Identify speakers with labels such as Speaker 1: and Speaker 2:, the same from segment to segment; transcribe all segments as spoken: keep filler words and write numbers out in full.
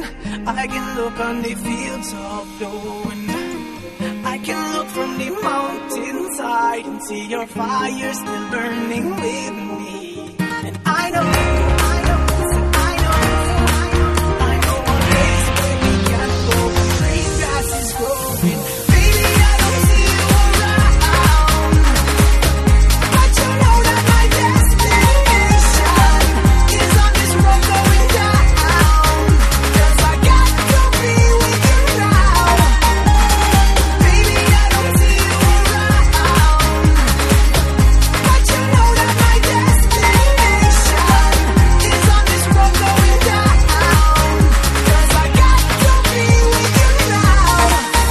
Speaker 1: I can look on the fields of blue, I can look from the mountainside and see your fire still burning with me. And I know, I know, I know, I know a place where we can go where green grass is growing. Baby, I don't see you around, but you know that my destination is on this road going down. 'Cause I got to be with you now. Baby, I don't see you around, but you know that my destination is on this road going down. 'Cause I got to be with you now.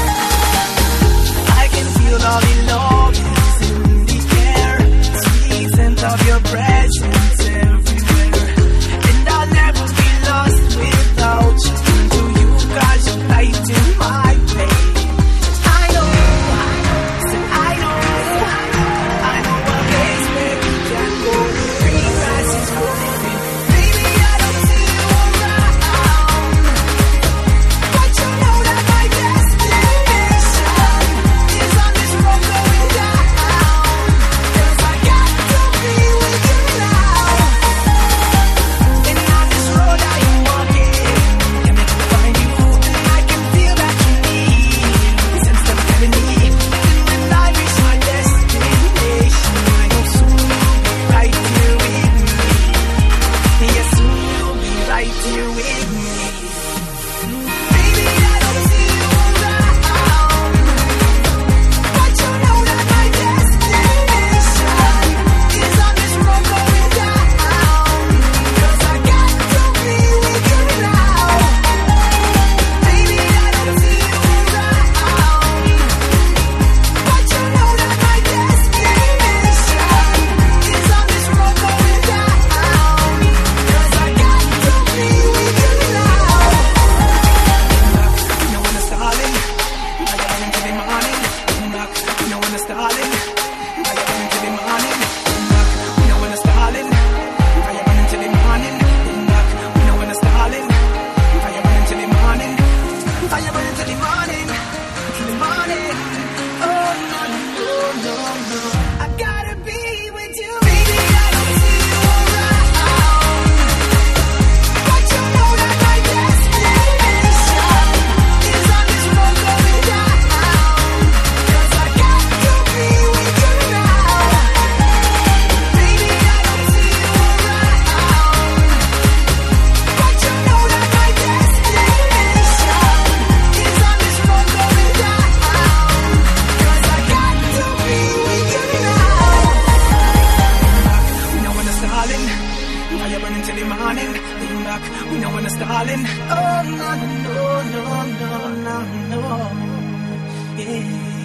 Speaker 1: I can feel all the love is in the air, sweet scent of your presence everywhere. And I'll never be lost without you. Turn to you 'cause you lighten my way. I know, said I know, I know a place where we can go where green grass is growing. Baby, I don't see you around, but you know that my destination is on this road going down. 'Cause I got to be with you now. And on this road I am walking, and if I find you, then I can feel that you need. Sense them telling me, and when I reach my destination, I know soon you'll be right here with me. Yes, soon you'll be right here with me. Baby, I don't see you around, but you know that my destination is on this road going down. 'Cause I got to be with you now. Baby, I don't see you around, but you know that my destination is on this road going down. 'Cause I got to be with you now. You know when it's darling, I got into the morning. You know when it's darling, I got into the morning. You know when it's darling, I got into the morning. You know when it's darling, I got into the morning. I got into the morning, to the morning. Oh no no no no, I gotta be with you. Baby, I don't see you around, but you know that my destination is on this road going down. 'Cause I got to be with you now. Baby, I don't see you around, but you know that my destination is on this road going down. 'Cause I got to be with you now. We know when it's darling, now you're running till the morning. Lean back, we know when it's darling. Oh no no no no no no no, yeah.